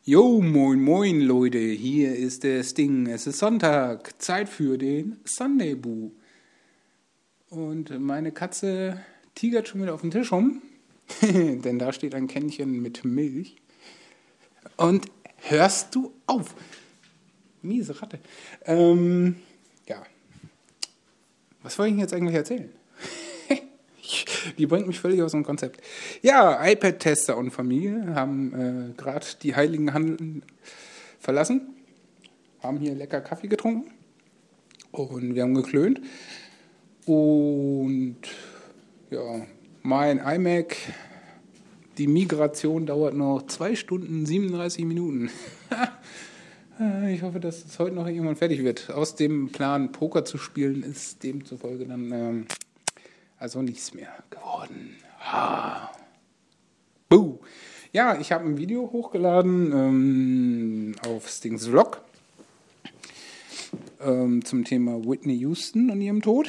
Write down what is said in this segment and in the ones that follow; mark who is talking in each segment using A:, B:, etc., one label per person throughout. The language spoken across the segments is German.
A: Jo, moin, moin, Leute, hier ist der Sting. Es ist Sonntag, Zeit für den Sunday Boo. Und meine Katze tigert schon wieder auf dem Tisch rum, denn da steht ein Kännchen mit Milch. Und hörst du auf? Miese Ratte. Ja, was wollte ich jetzt eigentlich erzählen? Die bringt mich völlig aus dem Konzept. Ja, iPad-Tester und Familie haben gerade die heiligen Handeln verlassen, haben hier lecker Kaffee getrunken und wir haben geklönt. Und ja, mein iMac, die Migration dauert noch 2 Stunden, 37 Minuten. Ich hoffe, dass es heute noch irgendwann fertig wird. Aus dem Plan, Poker zu spielen, ist demzufolge dann also nichts mehr geworden. Buh. Ja, ich habe ein Video hochgeladen auf Stings Vlog zum Thema Whitney Houston und ihrem Tod.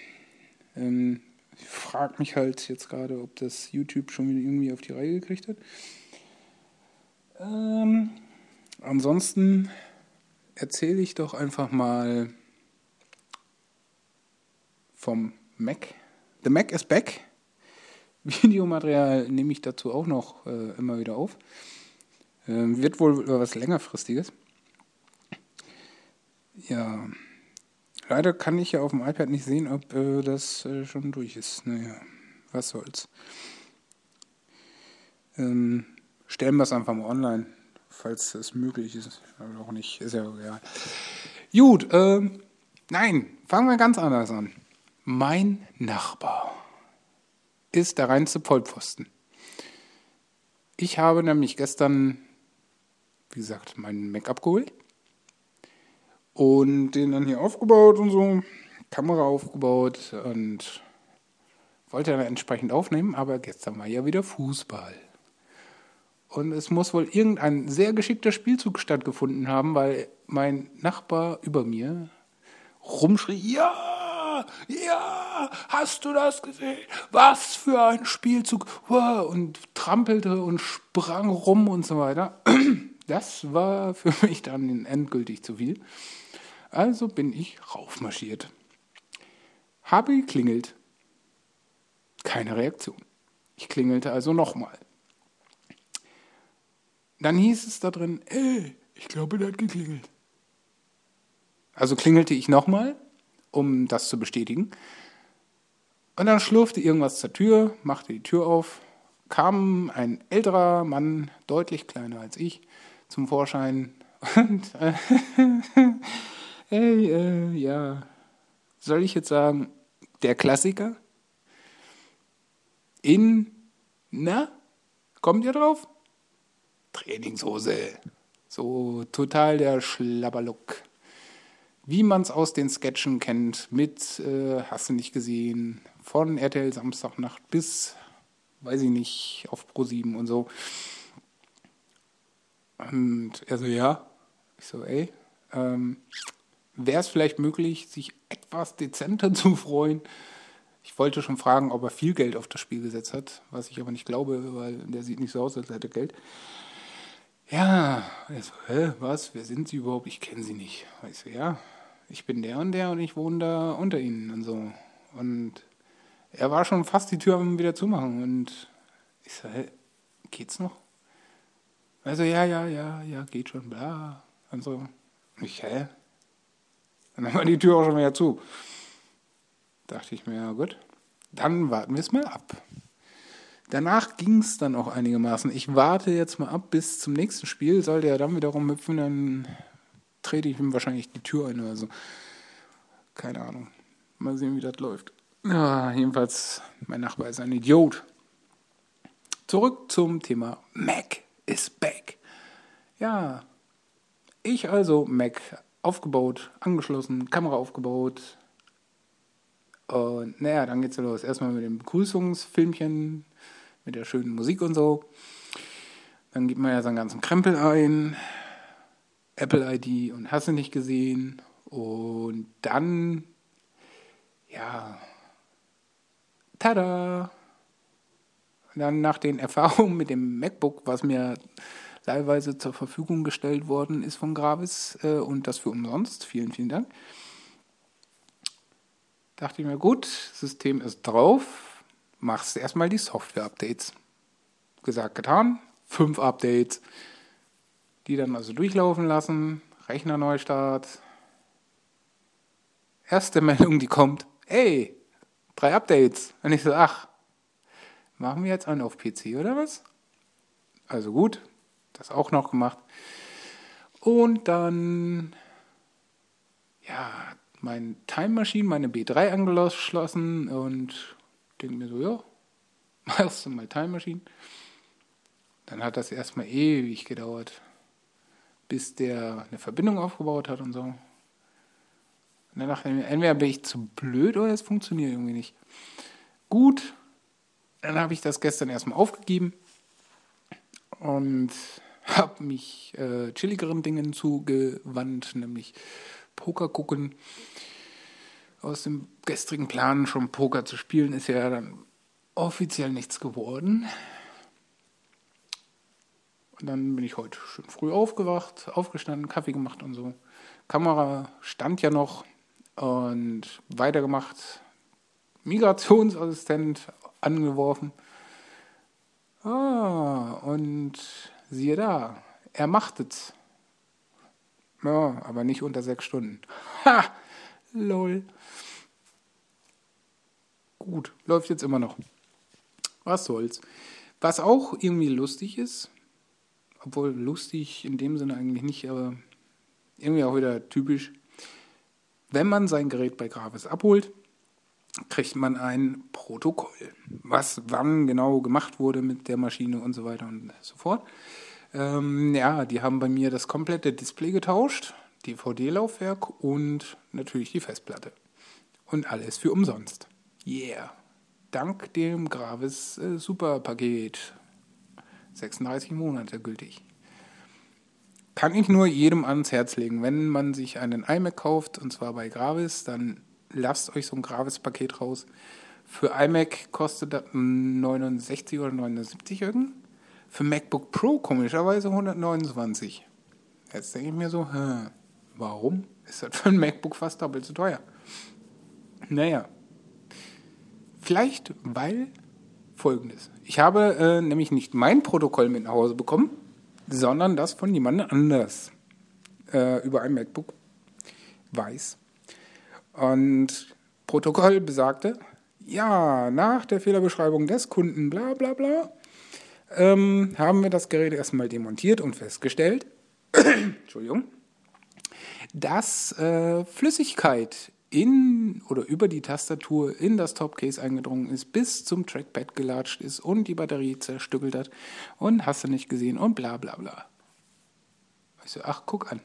A: Ich frage mich halt jetzt gerade, ob das YouTube schon wieder irgendwie auf die Reihe gekriegt hat. Ansonsten erzähle ich doch einfach mal vom Mac. The Mac is back. Videomaterial nehme ich dazu auch noch immer wieder auf. Wird wohl was längerfristiges. Ja, leider kann ich ja auf dem iPad nicht sehen, ob das schon durch ist. Naja, was soll's. Stellen wir es einfach mal online, falls es möglich ist. Aber auch nicht, ist ja egal. Gut, nein, fangen wir ganz anders an. Mein Nachbar ist der reinste Vollpfosten. Ich habe nämlich gestern, wie gesagt, meinen Mac abgeholt und den dann hier aufgebaut und so, Kamera aufgebaut und wollte dann entsprechend aufnehmen, aber gestern war ja wieder Fußball. Und es muss wohl irgendein sehr geschickter Spielzug stattgefunden haben, weil mein Nachbar über mir rumschrie, ja, hast du das gesehen? Was für ein Spielzug. Und trampelte und sprang rum und so weiter. Das war für mich dann endgültig zu viel. Also bin ich raufmarschiert. Habe geklingelt. Keine Reaktion. Ich klingelte also nochmal. Dann hieß es da drin, ich glaube, der hat geklingelt. Also klingelte ich nochmal, um das zu bestätigen. Und dann schlurfte irgendwas zur Tür, machte die Tür auf, kam ein älterer Mann, deutlich kleiner als ich, zum Vorschein. Und, ja, soll ich jetzt sagen, der Klassiker? Kommt ihr drauf? Trainingshose. So total der Schlabberlook. Wie man es aus den Sketchen kennt, mit hast du nicht gesehen, von RTL Samstagnacht bis, weiß ich nicht, auf Pro7 und so. Und er so, ja. Ich so, wäre es vielleicht möglich, sich etwas dezenter zu freuen? Ich wollte schon fragen, ob er viel Geld auf das Spiel gesetzt hat, was ich aber nicht glaube, weil der sieht nicht so aus, als hätte er Geld. Ja, er so, was, wer sind Sie überhaupt? Ich kenne Sie nicht. Ich so, ja, ich bin der und ich wohne da unter Ihnen und so. Und er war schon fast die Tür am wieder zumachen und ich so, geht's noch? Also, ja, geht schon, bla. Und so. Ich, Und dann war die Tür auch schon wieder zu. Dachte ich mir, ja gut, dann warten wir es mal ab. Danach ging es dann auch einigermaßen. Ich warte jetzt mal ab bis zum nächsten Spiel. Sollte er dann wiederum hüpfen, dann trete ich ihm wahrscheinlich die Tür ein oder so. Keine Ahnung. Mal sehen, wie das läuft. Ja, jedenfalls, mein Nachbar ist ein Idiot. Zurück zum Thema Mac is back. Ja, ich also Mac aufgebaut, angeschlossen, Kamera aufgebaut. Und naja, dann geht's ja los. Erstmal mit dem Begrüßungsfilmchen, mit der schönen Musik und so. Dann gibt man ja seinen ganzen Krempel ein, Apple ID und hast du nicht gesehen. Und dann, ja, tada! Und dann nach den Erfahrungen mit dem MacBook, was mir leihweise zur Verfügung gestellt worden ist von Gravis und das für umsonst. Vielen, vielen Dank. Dachte ich mir, gut, System ist drauf, machst erstmal die Software-Updates. Gesagt, getan, 5 Updates, die dann also durchlaufen lassen, Rechnerneustart. Erste Meldung, die kommt, hey, 3 Updates. Und ich so, ach, machen wir jetzt einen auf PC oder was? Also gut, das auch noch gemacht. Und dann, ja, mein Time Machine, meine B3 angeschlossen und denke mir so, ja, machst du mal Time Machine. Dann hat das erstmal ewig gedauert, bis der eine Verbindung aufgebaut hat und so. Und dann dachte ich mir, entweder bin ich zu blöd oder es funktioniert irgendwie nicht. Gut, dann habe ich das gestern erstmal aufgegeben und habe mich chilligeren Dingen zugewandt, nämlich Poker gucken. Aus dem gestrigen Plan, schon Poker zu spielen, ist ja dann offiziell nichts geworden. Und dann bin ich heute schön früh aufgewacht, aufgestanden, Kaffee gemacht und so. Kamera stand ja noch und weitergemacht. Migrationsassistent angeworfen. Und siehe da, er macht es. Ja, aber nicht unter 6 Stunden. Ha! Lol. Gut, läuft jetzt immer noch. Was soll's. Was auch irgendwie lustig ist, obwohl lustig in dem Sinne eigentlich nicht, aber irgendwie auch wieder typisch. Wenn man sein Gerät bei Gravis abholt, kriegt man ein Protokoll, was wann genau gemacht wurde mit der Maschine und so weiter und so fort. Ja, die haben bei mir das komplette Display getauscht, DVD-Laufwerk und natürlich die Festplatte. Und alles für umsonst. Yeah. Dank dem Gravis Superpaket. 36 Monate gültig. Kann ich nur jedem ans Herz legen. Wenn man sich einen iMac kauft, und zwar bei Gravis, dann lasst euch so ein Gravis-Paket raus. Für iMac kostet das 69 oder 79 irgend. Für MacBook Pro komischerweise 129. Jetzt denke ich mir so, warum ist das für ein MacBook fast doppelt so teuer? Naja, vielleicht weil Folgendes. Ich habe nämlich nicht mein Protokoll mit nach Hause bekommen, sondern das von jemand anders über ein MacBook weiß. Und Protokoll besagte, ja, nach der Fehlerbeschreibung des Kunden, bla bla bla, haben wir das Gerät erstmal demontiert und festgestellt, Entschuldigung, dass Flüssigkeit in oder über die Tastatur in das Topcase eingedrungen ist, bis zum Trackpad gelatscht ist und die Batterie zerstückelt hat und hast du nicht gesehen und bla bla bla. Ich so, ach, guck an.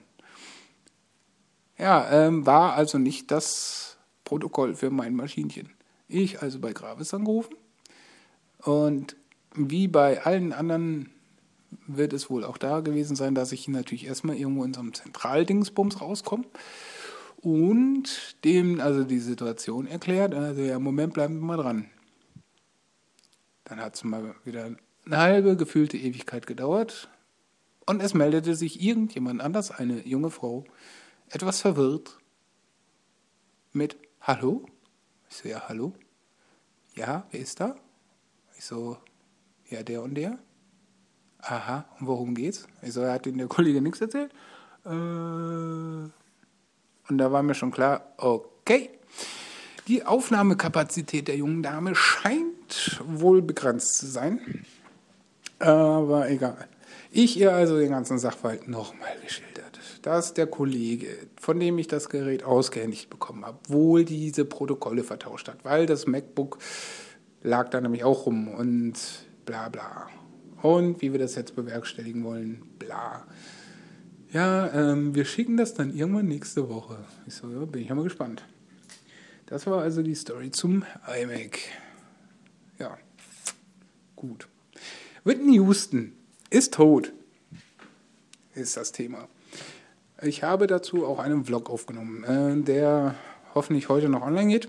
A: Ja, war also nicht das Protokoll für mein Maschinchen. Ich also bei Gravis angerufen und wie bei allen anderen wird es wohl auch da gewesen sein, dass ich natürlich erstmal irgendwo in so einem Zentraldingsbums rauskomme und dem also die Situation erklärt. Also ja, Moment, bleiben wir mal dran. Dann hat es mal wieder eine halbe gefühlte Ewigkeit gedauert und es meldete sich irgendjemand anders, eine junge Frau, etwas verwirrt mit Hallo? Ich so, ja, hallo? Ja, wer ist da? Ich so, ja, der und der. Aha, und worum geht's? Ich so, hat Ihnen der Kollege nichts erzählt? Und da war mir schon klar, okay, die Aufnahmekapazität der jungen Dame scheint wohl begrenzt zu sein. Aber egal. Ich ihr also den ganzen Sachverhalt nochmal geschildert, dass der Kollege, von dem ich das Gerät ausgehändigt bekommen habe, wohl diese Protokolle vertauscht hat, weil das MacBook lag da nämlich auch rum und bla bla. Und wie wir das jetzt bewerkstelligen wollen, bla. Ja, wir schicken das dann irgendwann nächste Woche. Ich so, ja, bin ich ja mal gespannt. Das war also die Story zum iMac. Ja, gut. Whitney Houston ist tot, ist das Thema. Ich habe dazu auch einen Vlog aufgenommen, der hoffentlich heute noch online geht.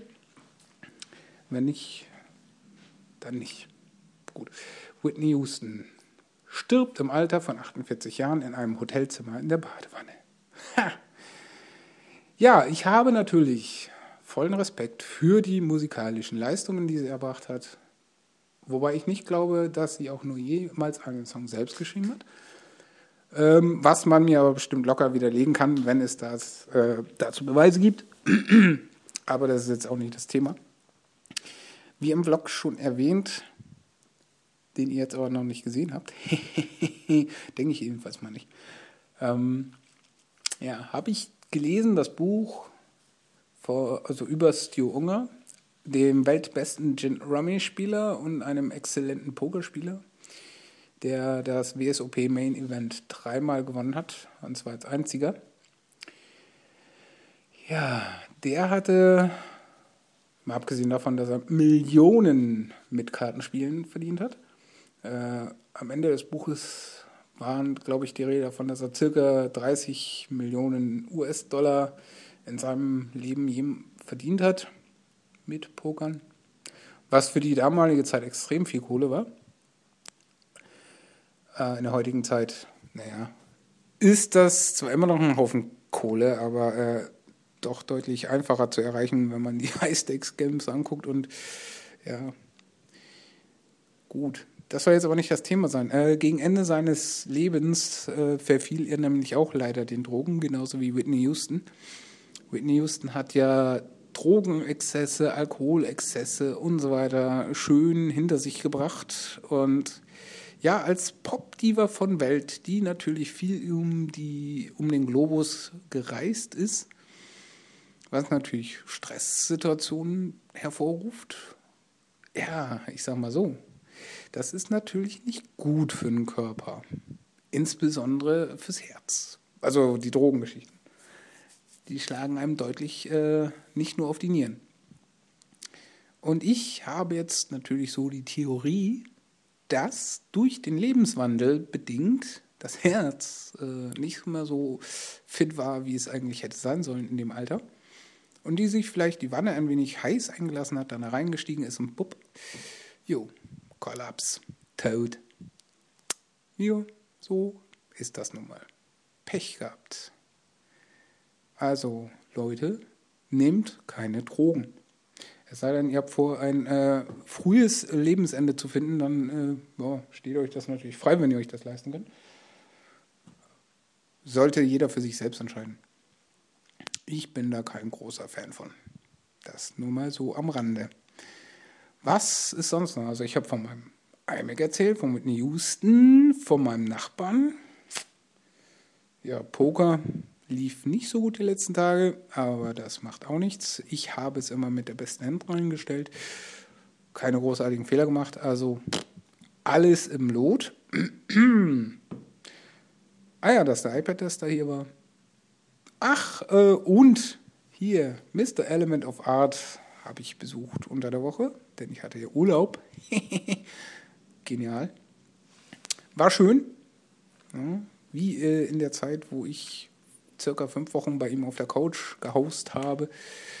A: Wenn nicht, dann nicht. Gut. Whitney Houston stirbt im Alter von 48 Jahren in einem Hotelzimmer in der Badewanne. Ha. Ja, ich habe natürlich vollen Respekt für die musikalischen Leistungen, die sie erbracht hat. Wobei ich nicht glaube, dass sie auch nur jemals einen Song selbst geschrieben hat. Was man mir aber bestimmt locker widerlegen kann, wenn es dazu Beweise gibt. Aber das ist jetzt auch nicht das Thema. Wie im Vlog schon erwähnt, den ihr jetzt aber noch nicht gesehen habt, denke ich jedenfalls mal nicht, habe ich gelesen, das Buch über Stu Unger, dem weltbesten Gin-Rummy-Spieler und einem exzellenten Pokerspieler, der das WSOP Main Event 3-mal gewonnen hat, und zwar als einziger. Ja, der hatte, mal abgesehen davon, dass er Millionen mit Kartenspielen verdient hat, am Ende des Buches waren, glaube ich, die Rede davon, dass er circa 30 Millionen US-Dollar in seinem Leben verdient hat mit Pokern, was für die damalige Zeit extrem viel Kohle war. In der heutigen Zeit, ist das zwar immer noch ein Haufen Kohle, aber doch deutlich einfacher zu erreichen, wenn man die High-Stakes-Games anguckt. Und ja, gut. Das soll jetzt aber nicht das Thema sein. Gegen Ende seines Lebens verfiel er nämlich auch leider den Drogen, genauso wie Whitney Houston. Whitney Houston hat ja Drogenexzesse, Alkoholexzesse und so weiter schön hinter sich gebracht. Und ja, als Popdiva von Welt, die natürlich viel um den Globus gereist ist, was natürlich Stresssituationen hervorruft. Ja, ich sag mal so. Das ist natürlich nicht gut für den Körper. Insbesondere fürs Herz. Also die Drogengeschichten. Die schlagen einem deutlich nicht nur auf die Nieren. Und ich habe jetzt natürlich so die Theorie, dass durch den Lebenswandel bedingt das Herz nicht mehr so fit war, wie es eigentlich hätte sein sollen in dem Alter. Und die sich vielleicht die Wanne ein wenig heiß eingelassen hat, dann da reingestiegen ist und bupp, Kollaps, Tod. Ja, so ist das nun mal. Pech gehabt. Also, Leute, nehmt keine Drogen. Es sei denn, ihr habt vor, ein frühes Lebensende zu finden, dann steht euch das natürlich frei, wenn ihr euch das leisten könnt. Sollte jeder für sich selbst entscheiden. Ich bin da kein großer Fan von. Das nur mal so am Rande. Was ist sonst noch? Also ich habe von meinem iMac erzählt, von Whitney Houston, von meinem Nachbarn. Ja, Poker lief nicht so gut die letzten Tage, aber das macht auch nichts. Ich habe es immer mit der besten Hand reingestellt. Keine großartigen Fehler gemacht, also alles im Lot. Dass der iPad-Tester hier war. Und hier, Mr. Element of Art habe ich besucht unter der Woche, denn ich hatte ja Urlaub. Genial. War schön. Ja, wie in der Zeit, wo ich circa 5 Wochen bei ihm auf der Couch gehaust habe.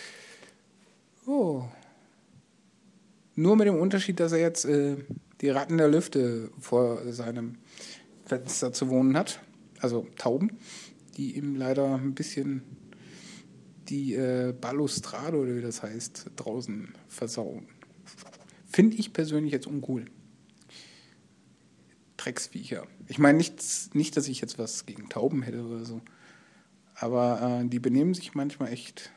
A: Oh. Nur mit dem Unterschied, dass er jetzt die Ratten der Lüfte vor seinem Fenster zu wohnen hat. Also Tauben, die ihm leider ein bisschen die Balustrade, oder wie das heißt, draußen versauen. Finde ich persönlich jetzt uncool. Drecksviecher. Ich meine nicht, dass ich jetzt was gegen Tauben hätte oder so. Aber die benehmen sich manchmal echt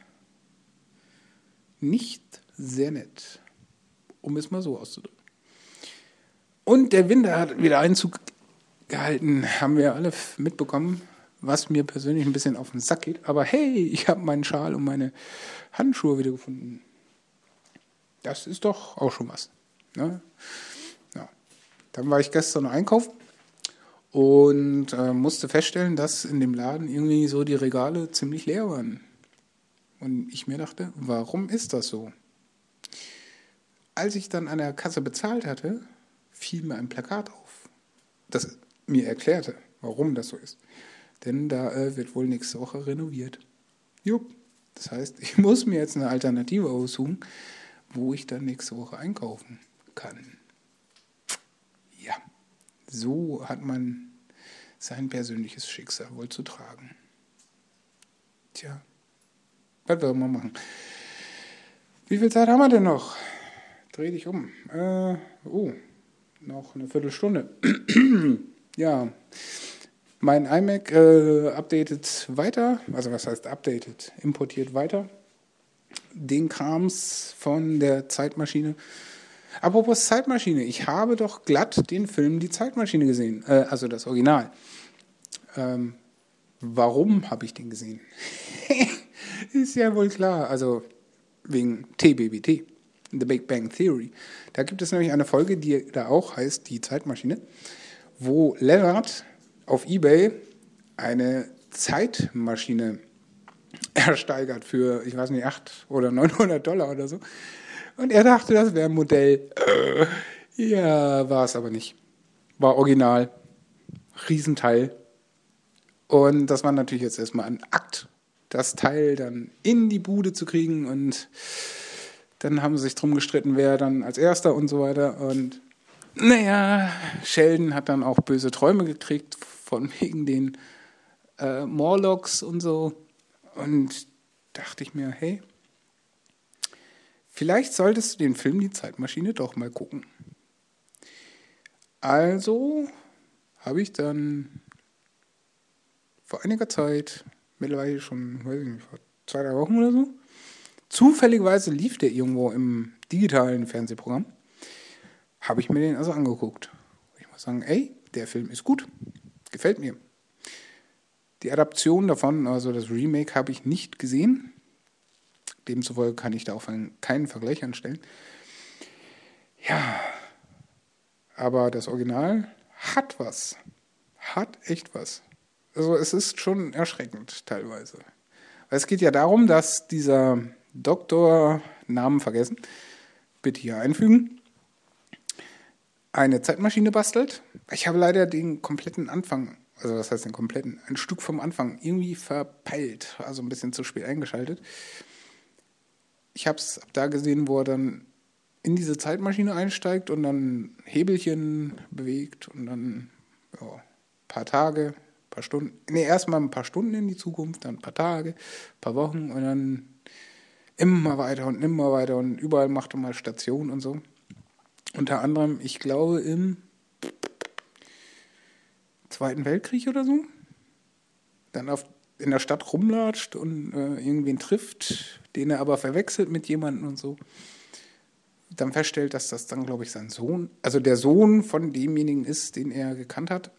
A: nicht sehr nett. Um es mal so auszudrücken. Und der Winter hat wieder Einzug gehalten. Haben wir alle mitbekommen. Was mir persönlich ein bisschen auf den Sack geht. Aber hey, ich habe meinen Schal und meine Handschuhe wieder gefunden. Das ist doch auch schon was. Ne? Ja. Dann war ich gestern einkaufen und musste feststellen, dass in dem Laden irgendwie so die Regale ziemlich leer waren. Und ich mir dachte, warum ist das so? Als ich dann an der Kasse bezahlt hatte, fiel mir ein Plakat auf, das mir erklärte, warum das so ist. Denn da wird wohl nächste Woche renoviert. Jupp. Das heißt, ich muss mir jetzt eine Alternative aussuchen, wo ich dann nächste Woche einkaufen kann. Ja, So hat man sein persönliches Schicksal wohl zu tragen. Tja, was will man machen? Wie viel Zeit haben wir denn noch? Dreh dich um. Noch eine Viertelstunde. Ja, mein iMac updatet weiter. Also was heißt updatet? Importiert weiter. Den Krams von der Zeitmaschine. Apropos Zeitmaschine. Ich habe doch glatt den Film Die Zeitmaschine gesehen. Also das Original. Warum habe ich den gesehen? Ist ja wohl klar. Also wegen TBBT, The Big Bang Theory. Da gibt es nämlich eine Folge, die da auch heißt Die Zeitmaschine, wo Leonard auf eBay eine Zeitmaschine ersteigert für, ich weiß nicht, $800 oder $900 oder so. Und er dachte, das wäre ein Modell. Ja, war es aber nicht. War original. Riesenteil. Und das war natürlich jetzt erstmal ein Akt, das Teil dann in die Bude zu kriegen. Und dann haben sie sich drum gestritten, wer dann als Erster und so weiter. Und naja, Sheldon hat dann auch böse Träume gekriegt, von wegen den Morlocks und so. Und dachte ich mir, hey, vielleicht solltest du den Film Die Zeitmaschine doch mal gucken. Also habe ich dann vor einiger Zeit, mittlerweile schon, weiß ich nicht, vor 2-3 Wochen oder so, zufälligerweise lief der irgendwo im digitalen Fernsehprogramm, habe ich mir den also angeguckt. Ich muss sagen, ey, der Film ist gut, gefällt mir. Die Adaption davon, also das Remake, habe ich nicht gesehen. Demzufolge kann ich da auch keinen Vergleich anstellen. Ja, aber das Original hat was. Hat echt was. Also es ist schon erschreckend teilweise. Weil es geht ja darum, dass dieser Doktor, Namen vergessen, bitte hier einfügen, eine Zeitmaschine bastelt. Ich habe leider den kompletten Anfang, also was heißt den kompletten, ein Stück vom Anfang irgendwie verpeilt, also ein bisschen zu spät eingeschaltet. Ich habe es ab da gesehen, wo er dann in diese Zeitmaschine einsteigt und dann Hebelchen bewegt und dann ein paar Tage, ein paar Stunden, erstmal ein paar Stunden in die Zukunft, dann ein paar Tage, ein paar Wochen und dann immer weiter und überall macht er mal Station und so. Unter anderem, ich glaube, im Zweiten Weltkrieg oder so, dann in der Stadt rumlatscht und irgendwen trifft, den er aber verwechselt mit jemandem und so. Dann feststellt, dass das dann, glaube ich, sein Sohn, also der Sohn von demjenigen ist, den er gekannt hat.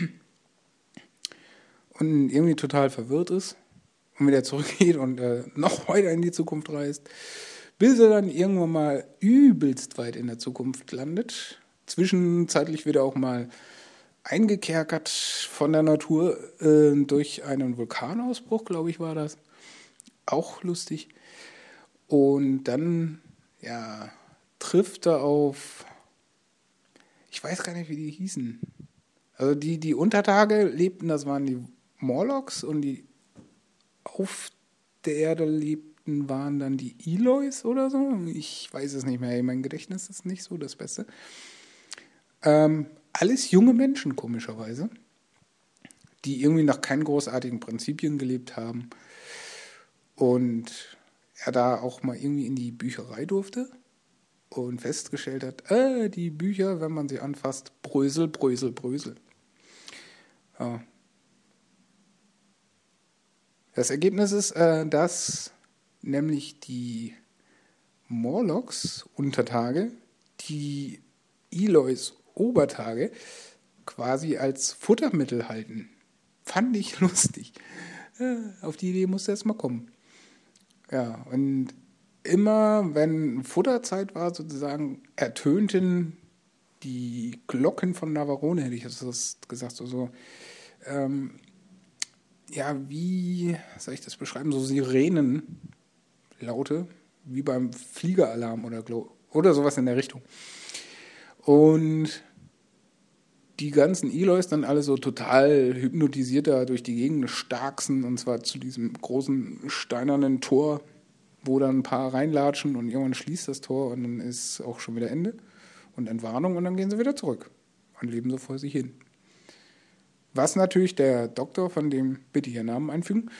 A: Und irgendwie total verwirrt ist und wieder zurückgeht und noch weiter in die Zukunft reist, bis er dann irgendwann mal übelst weit in der Zukunft landet. Zwischenzeitlich wird er auch mal eingekerkert von der Natur durch einen Vulkanausbruch, glaube ich, war das. Auch lustig. Und dann, ja, trifft er auf, ich weiß gar nicht, wie die hießen. Also die Untertage lebten, das waren die Morlocks und die auf der Erde lebten, waren dann die Eloys oder so. Ich weiß es nicht mehr, mein Gedächtnis ist nicht so das Beste. Alles junge Menschen, komischerweise, die irgendwie nach keinen großartigen Prinzipien gelebt haben und er da auch mal irgendwie in die Bücherei durfte und festgestellt hat, die Bücher, wenn man sie anfasst, Brösel, Brösel, Brösel. Ja. Das Ergebnis ist, dass nämlich die Morlocks Untertage die Eloys Obertage quasi als Futtermittel halten. Fand ich lustig. Auf die Idee musste erst mal kommen. Ja, und immer, wenn Futterzeit war, sozusagen, ertönten die Glocken von Navarone, hätte ich das gesagt, so, wie soll ich das beschreiben, so Sirenenlaute, wie beim Fliegeralarm oder sowas in der Richtung. Und die ganzen Eloys dann alle so total hypnotisiert da durch die Gegend starksen, und zwar zu diesem großen steinernen Tor, wo dann ein paar reinlatschen und irgendwann schließt das Tor und dann ist auch schon wieder Ende und Entwarnung und dann gehen sie wieder zurück. und leben so vor sich hin. Was natürlich der Doktor, von dem bitte hier Namen einfügen,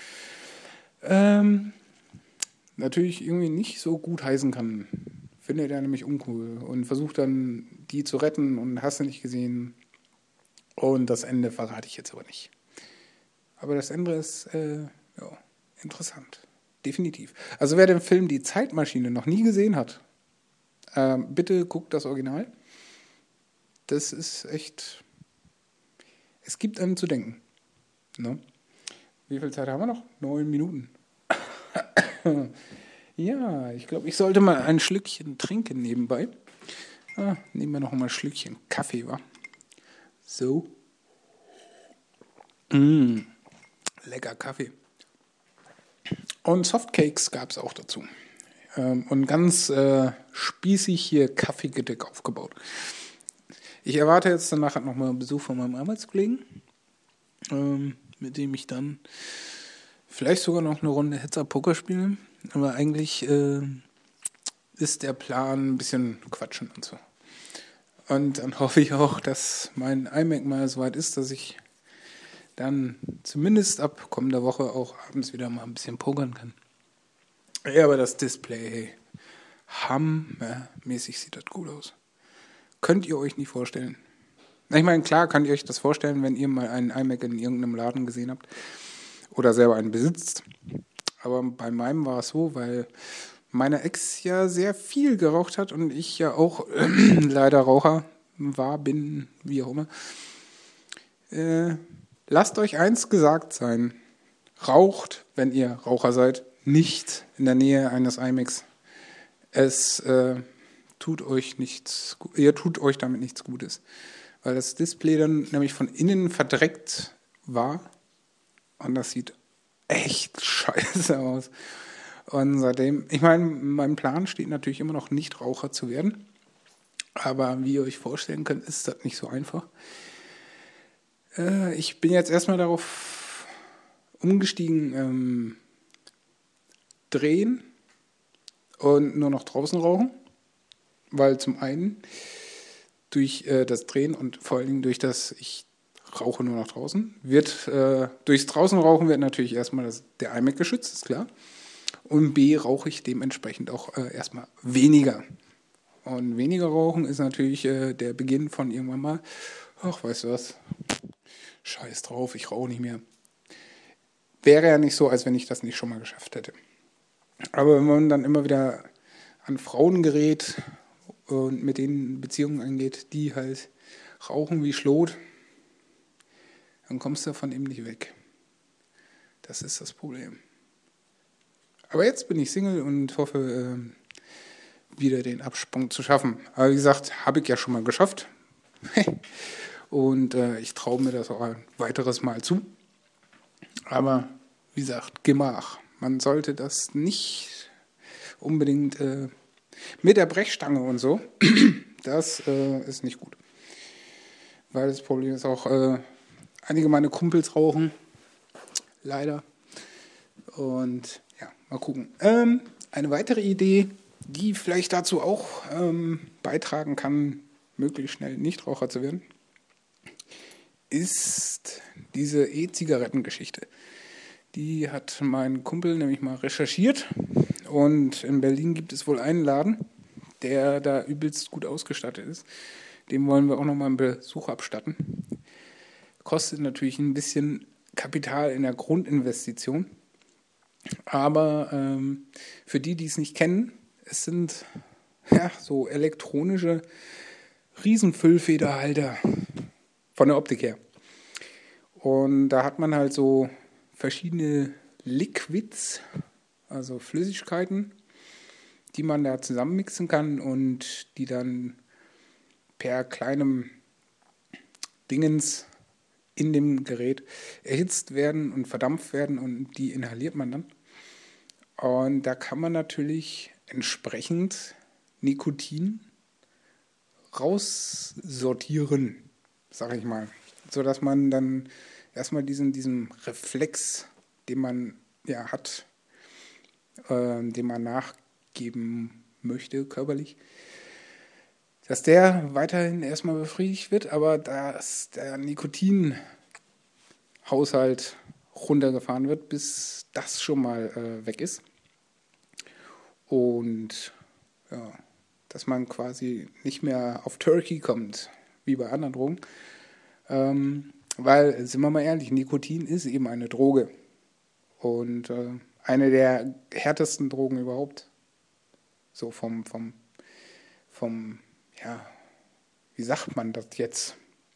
A: natürlich irgendwie nicht so gut heißen kann. Findet er nämlich uncool und versucht dann, die zu retten und hast du nicht gesehen. Und das Ende verrate ich jetzt aber nicht. Aber das Ende ist interessant. Definitiv. Also wer den Film Die Zeitmaschine noch nie gesehen hat, bitte guckt das Original. Das ist echt... Es gibt einem zu denken. Ne? Wie viel Zeit haben wir noch? 9 Minuten. Ja, ich glaube, ich sollte mal ein Schlückchen trinken nebenbei. Nehmen wir noch mal ein Schlückchen Kaffee, wa? So. Lecker Kaffee. Und Softcakes gab es auch dazu. Und ganz spießig hier Kaffeegedeck aufgebaut. Ich erwarte jetzt danach nochmal einen Besuch von meinem Arbeitskollegen, mit dem ich dann vielleicht sogar noch eine Runde Hetzer-Poker spiele. Aber eigentlich ist der Plan, ein bisschen quatschen und so. Und dann hoffe ich auch, dass mein iMac mal so weit ist, dass ich dann zumindest ab kommender Woche auch abends wieder mal ein bisschen pokern kann. Ja, aber das Display, hey, hammermäßig sieht das gut aus. Könnt ihr euch nicht vorstellen. Ich meine, klar könnt ihr euch das vorstellen, wenn ihr mal einen iMac in irgendeinem Laden gesehen habt oder selber einen besitzt. Aber bei meinem war es so, weil meine Ex ja sehr viel geraucht hat und ich ja auch leider Raucher bin, wie auch immer. Lasst euch eins gesagt sein. Raucht, wenn ihr Raucher seid, nicht in der Nähe eines iMacs. Es tut euch ihr tut euch damit nichts Gutes. Weil das Display dann nämlich von innen verdreckt war und das sieht echt scheiße aus. Und seitdem, ich meine, mein Plan steht natürlich immer noch nicht Raucher zu werden, aber wie ihr euch vorstellen könnt, ist das nicht so einfach. Ich bin jetzt erstmal darauf umgestiegen, drehen und nur noch draußen rauchen, weil zum einen durch das Drehen und vor allen Dingen durch das, ich rauche nur noch draußen, durchs draußen rauchen wird natürlich erstmal der iMac geschützt, ist klar. Und B, rauche ich dementsprechend auch erstmal weniger. Und weniger rauchen ist natürlich der Beginn von irgendwann mal, ach, weißt du was, scheiß drauf, ich rauche nicht mehr. Wäre ja nicht so, als wenn ich das nicht schon mal geschafft hätte. Aber wenn man dann immer wieder an Frauen gerät und mit denen Beziehungen eingeht, die halt rauchen wie Schlot, dann kommst du davon eben nicht weg. Das ist das Problem. Aber jetzt bin ich Single und hoffe, wieder den Absprung zu schaffen. Aber wie gesagt, habe ich ja schon mal geschafft. Und ich traue mir das auch ein weiteres Mal zu. Aber wie gesagt, Gemach. Man sollte das nicht unbedingt mit der Brechstange und so. Das ist nicht gut. Weil das Problem ist auch, einige meiner Kumpels rauchen. Leider. Und ja, mal gucken. Eine weitere Idee, die vielleicht dazu auch beitragen kann, möglichst schnell Nichtraucher zu werden, ist diese E-Zigaretten-Geschichte. Die hat mein Kumpel nämlich mal recherchiert und in Berlin gibt es wohl einen Laden, der da übelst gut ausgestattet ist. Dem wollen wir auch nochmal einen Besuch abstatten. Kostet natürlich ein bisschen Kapital in der Grundinvestition. Aber für die es nicht kennen, es sind so elektronische Riesenfüllfederhalter von der Optik her. Und da hat man halt so verschiedene Liquids, also Flüssigkeiten, die man da zusammenmixen kann und die dann per kleinem Dingens in dem Gerät erhitzt werden und verdampft werden und die inhaliert man dann. Und da kann man natürlich entsprechend Nikotin raussortieren, sag ich mal, sodass man dann erstmal diesen Reflex, den man ja hat, den man nachgeben möchte körperlich, dass der weiterhin erstmal befriedigt wird, aber dass der Nikotinhaushalt runtergefahren wird, bis das schon mal weg ist. Und ja, dass man quasi nicht mehr auf Turkey kommt, wie bei anderen Drogen. Weil, sind wir mal ehrlich, Nikotin ist eben eine Droge. Und eine der härtesten Drogen überhaupt. So ja, wie sagt man das jetzt?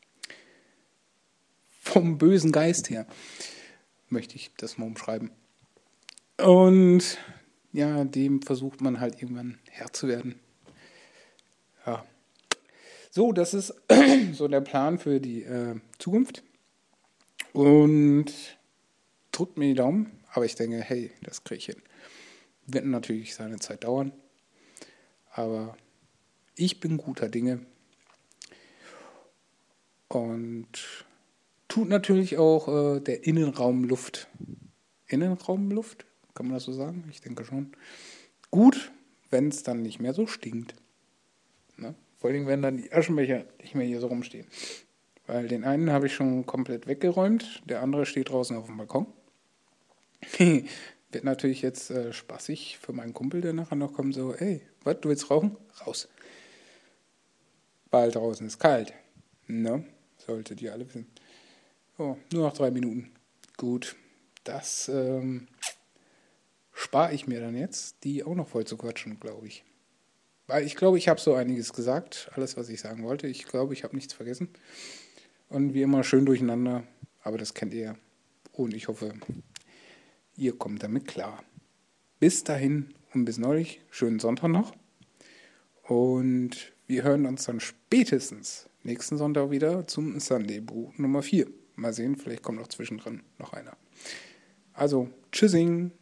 A: Vom bösen Geist her, möchte ich das mal umschreiben. Und ja, dem versucht man halt irgendwann Herr zu werden. Ja. So, das ist so der Plan für die Zukunft. Und drückt mir die Daumen, aber ich denke, hey, das kriege ich hin. Wird natürlich seine Zeit dauern, aber ich bin guter Dinge. Und tut natürlich auch der Innenraumluft. Innenraumluft? Kann man das so sagen? Ich denke schon. Gut, wenn es dann nicht mehr so stinkt. Ne? Vor allem, wenn dann die Aschenbecher nicht mehr hier so rumstehen. Weil den einen habe ich schon komplett weggeräumt, der andere steht draußen auf dem Balkon. Wird natürlich jetzt spaßig für meinen Kumpel, der nachher noch kommt, so, ey, was, du willst rauchen? Raus. Weil draußen ist kalt. Ne? Solltet ihr alle wissen. Oh, nur noch 3 Minuten. Gut, das spare ich mir dann jetzt, die auch noch voll zu quatschen, glaube ich. Weil ich glaube, ich habe so einiges gesagt, alles, was ich sagen wollte. Ich glaube, ich habe nichts vergessen. Und wie immer schön durcheinander, aber das kennt ihr. Und ich hoffe, ihr kommt damit klar. Bis dahin und bis neulich, schönen Sonntag noch. Und wir hören uns dann spätestens nächsten Sonntag wieder zum Sunday Brew Nummer 4. Mal sehen, vielleicht kommt noch zwischendrin noch einer. Also, tschüssing!